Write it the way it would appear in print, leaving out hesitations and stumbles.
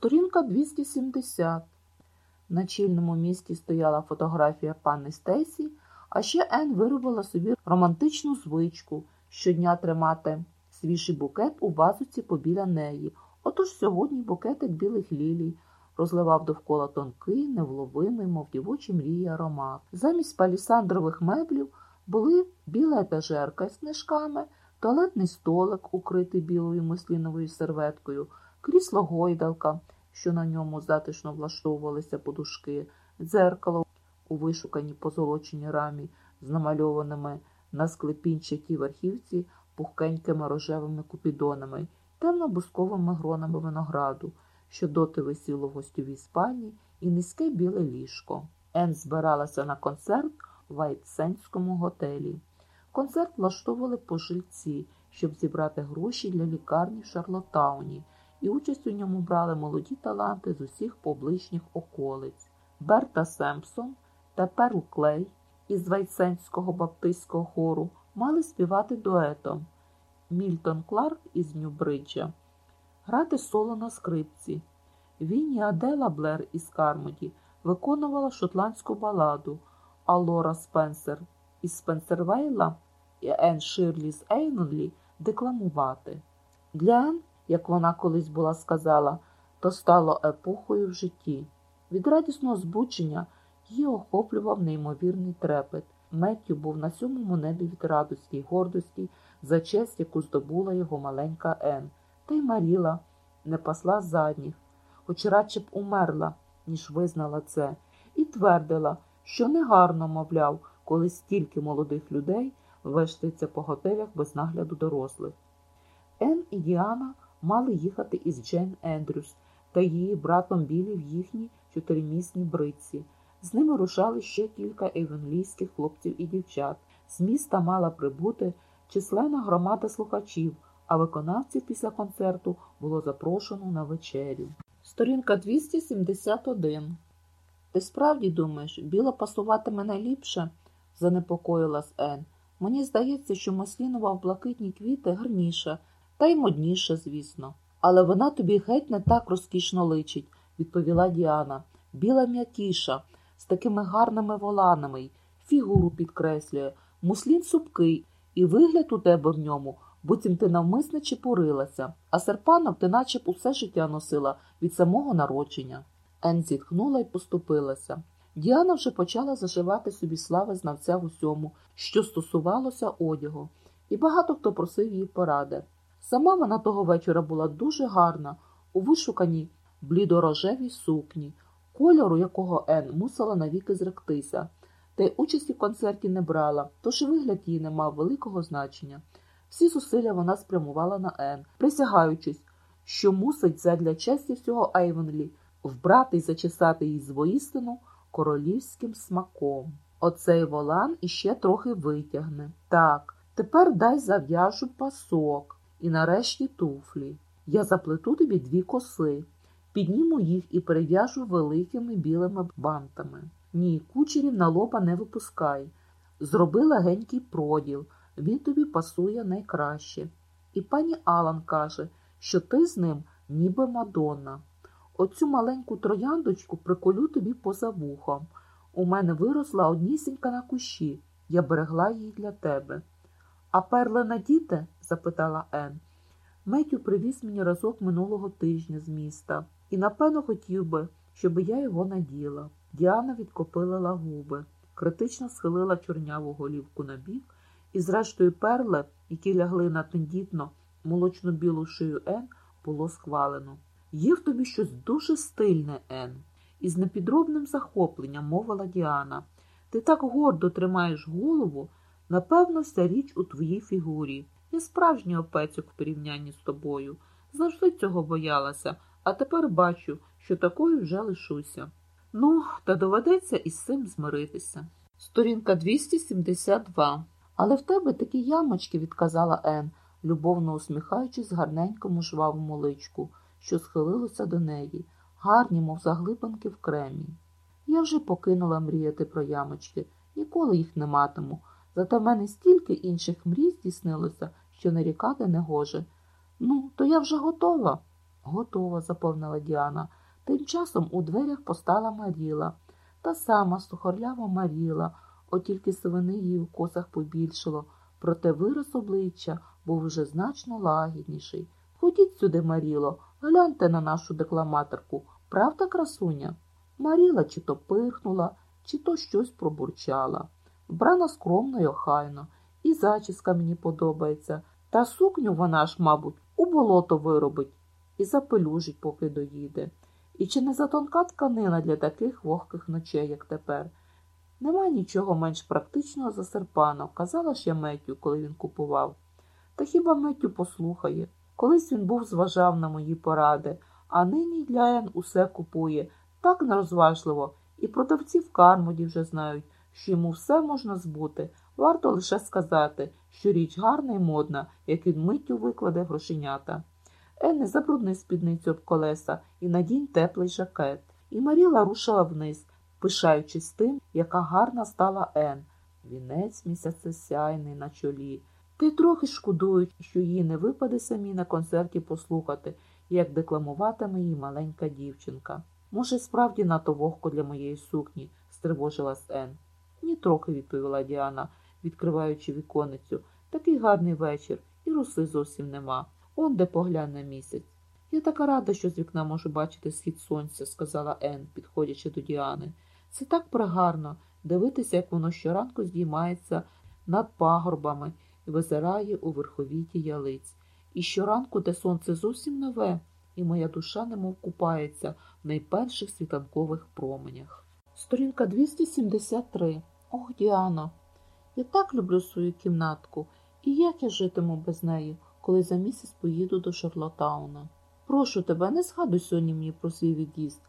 Сторінка 270. На чільному місці стояла фотографія панни Стейсі, а ще Енн виробила собі романтичну звичку щодня тримати свіжий букет у вазоці побіля неї. Отож сьогодні букетик білих лілій розливав довкола тонкий, невловимий, мов дівочі мрії аромат. Замість палісандрових меблів були біла етажерка з книжками, туалетний столик, укритий білою мусліновою серветкою, крісло-гойдалка, що на ньому затишно влаштовувалися подушки, дзеркало у вишуканій позолоченій рамі з намальованими на склепінчатій верхівці пухкенькими рожевими купідонами, темно-бусковими гронами винограду, що доти висіло в гостьовій спальні, і низьке біле ліжко. Енн збиралася на концерт в Вайтсендському готелі. Концерт влаштовували пожильці, щоб зібрати гроші для лікарні в Шарлоттауні, і участь у ньому брали молоді таланти з усіх поближніх околиць. Берта Семпсон та Перл Клей із Вайтсендського баптистського хору мали співати дуетом. Мільтон Кларк із Нью-Бриджа грати соло на скрипці. Вінні Адела Блер із Кармоді виконувала шотландську баладу, а Лора Спенсер із Спенсервейла і Енн Ширлі з Ейнонлі декламувати. Для Енн, як вона колись була сказала, то стало епохою в житті. Від радісного збудження її охоплював неймовірний трепет. Меттю був на сьомому небі від радості й гордості за честь, яку здобула його маленька Енн. Та й Маріла не пасла задніх, хоч радше б умерла, ніж визнала це, і твердила, що негарно, мовляв, коли стільки молодих людей вештаються по готелях без нагляду дорослих. Енн і Діана мали їхати із Джейн Ендрюс та її братом Біллі в їхній чотиримісній бричці. З ними рушали ще кілька евенлійських хлопців і дівчат. З міста мала прибути численна громада слухачів, а виконавців після концерту було запрошено на вечерю. Сторінка 271. «Ти справді думаєш, біло пасуватиме найліпше?» – занепокоїлась Енн. «Мені здається, що маслінова в блакитні квіти гарніша, та й модніша, звісно. Але вона тобі геть не так розкішно личить», – відповіла Діана. «Біла м'якіша, з такими гарними воланами, й фігуру підкреслює, муслін супкий, і вигляд у тебе в ньому, буцім ти навмисне чепурилася, а серпанок ти наче б усе життя носила від самого народження». Енн зітхнула й поступилася. Діана вже почала заживати собі слави знавця в усьому, що стосувалося одягу, і багато хто просив її поради. Сама вона того вечора була дуже гарна, у вишуканій блідорожевій сукні, кольору якого Енн мусила навіки зректися, та й участі в концерті не брала, тож і вигляд її не мав великого значення. Всі зусилля вона спрямувала на Енн, присягаючись, що мусить задля честі всього Ейвенлі вбрати й зачесати її з воістину королівським смаком. Оцей волан іще трохи витягне. Так, тепер дай зав'яжу пасок і нарешті туфлі. Я заплету тобі 2 коси, підніму їх і перев'яжу великими білими бантами. Ні, кучерів на лоба не випускай. Зроби легенький проділ, він тобі пасує найкраще. І пані Алан каже, що ти з ним ніби Мадонна. Оцю маленьку трояндочку приколю тобі поза вухом. У мене виросла однісінька на кущі, я берегла її для тебе. А перли надіте? Запитала Енн. Меттю привіз мені разок минулого тижня з міста. І напевно хотів би, щоб я його наділа. Діана відкопилила губи, критично схилила чорняву голівку на бік, і зрештою перли, які лягли на тендітно молочно-білу шию Енн, було схвалено. «Є в тобі щось дуже стильне, Енн», – із непідробним захопленням мовила Діана. «Ти так гордо тримаєш голову, напевно, вся річ у твоїй фігурі. Я справжній опецьок в порівнянні з тобою. Завжди цього боялася, а тепер бачу, що такою вже лишуся. Ну, та доведеться із цим змиритися». Сторінка 272. «Але в тебе такі ямочки», – відказала Енн, любовно усміхаючись гарненькому жвавому личку, що схилилося до неї, гарні, мов заглибинки в кремі. «Я вже покинула мріяти про ямочки, ніколи їх не матиму. Зате в мене стільки інших мрій здійснилося, що нарікати не гоже. Ну, то я вже готова». Готова, запевнила Діана. Тим часом у дверях постала Маріла. Та сама сухорлява Маріла, от тільки сивини її у косах побільшало, проте вираз обличчя був уже значно лагідніший. Ходіть сюди, Маріло, гляньте на нашу декламаторку. Правда, красуня? Маріла чи то пирхнула, чи то щось пробурчала. Вбрана скромно й охайно, і зачіска мені подобається. Та сукню вона ж, мабуть, у болото виробить і запелюжить, поки доїде. І чи не затонка тканина для таких вогких ночей, як тепер? Нема нічого менш практичного за серпанок, казала ж я Меттю, коли він купував. Та хіба Меттю послухає? Колись він був зважав на мої поради, а нині для Ен усе купує так нерозважливо, і продавці в Кармоді вже знають, що йому все можна збути. Варто лише сказати, що річ гарна і модна, як він миттю викладе грошенята. Енне, забрудни спідницю об колеса і надінь теплий жакет. І Маріла рушила вниз, пишаючись тим, яка гарна стала Ен. Вінець місяцесяйний на чолі. Та й трохи шкодують, що їй не випаде самі на концерті послухати, як декламуватиме її маленька дівчинка. Може, справді надто вогко для моєї сукні, стривожилась Ен. Ні трохи, відповіла Діана, відкриваючи віконицю. Такий гарний вечір, і роси зовсім нема. Он де погляне місяць. Я така рада, що з вікна можу бачити схід сонця, сказала Ен, підходячи до Діани. Це так пригарно дивитися, як воно щоранку здіймається над пагорбами і визирає у верховіті ялиць. І щоранку те сонце зовсім нове, і моя душа немов купається в найперших світанкових променях. Сторінка 273. Ох, Діано, я так люблю свою кімнатку, і як я житиму без неї, коли за місяць поїду до Шарлотауна. Прошу тебе, не згадуй сьогодні мені про свій від'їзд.